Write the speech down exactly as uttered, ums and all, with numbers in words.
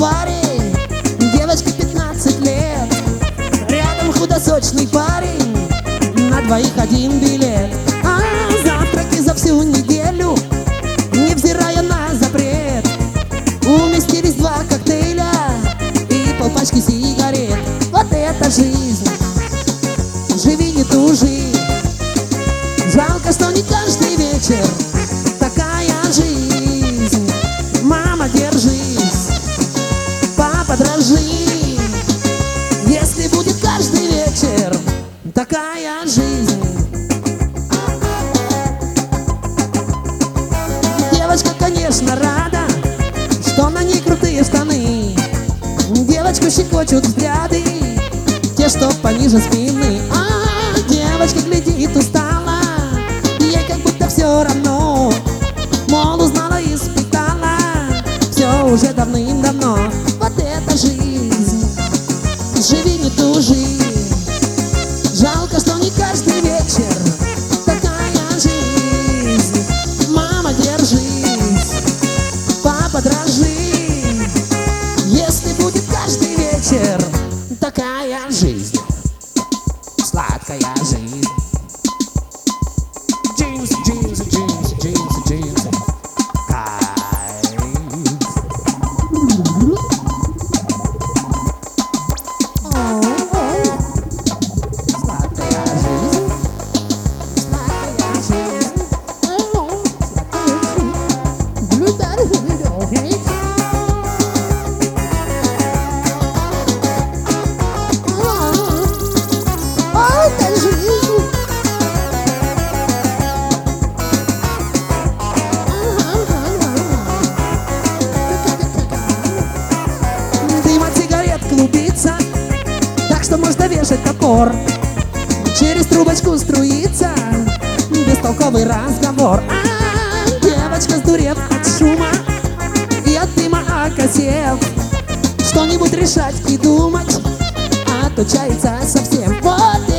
паре, девочке пятнадцать лет. Рядом худосочный парень, на двоих один билет. А завтраки за всю неделю, невзирая на запрет, уместились два коктейля и полпачки сигарет. Вот это жизнь, живи не тужи. Жалко, что не каждый вечер такая жизнь. Мама, держись, папа, дрожи. Если будет каждый вечер такая жизнь. Девочка, конечно, рада, что на ней крутые штаны. Девочку щекочут взгляды, те, что пониже спины. А девочка глядит устала, ей как будто все равно. Мол, узнала и испытала все уже давным-давно. Вот это жизнь, живи не тужи. Жалко, что не каждый вечер такая жизнь. Мама, держись, папа, дрожи. Если будет каждый вечер такая жизнь, сладкая жизнь. Джинсы, джинсы, джинсы, джинсы, джинсы. Кайф. Сладкая жизнь, сладкая жизнь. Дым от сигарет клубится, так что можно вешать топор. Через трубочку струится бестолковый разговор. А девочка, сдурев от шума и от дыма окосев, что-нибудь решать и думать отучается совсем. Вот